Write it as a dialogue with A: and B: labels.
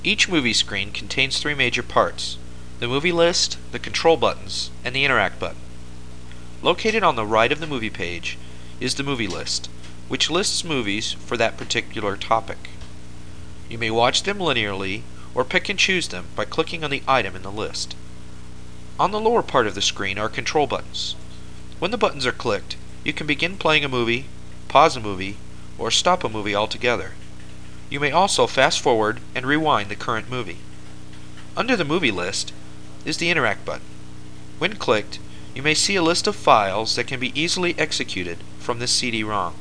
A: Each movie screen contains three major parts: the movie list, the control buttons, and the interact button. Located on the right of the movie page is the movie list, which lists movies for that particular topic. You may watch them linearly or pick and choose them by clicking on the item in the list. On the lower part of the screen are control buttons. When the buttons are clicked, you can begin playing a movie, pause a movie, or stop a movie altogether. You may also fast forward and rewind the current movie. Under the movie list is the interact button. When clicked, you may see a list of files that can be easily executed from this CD-ROM.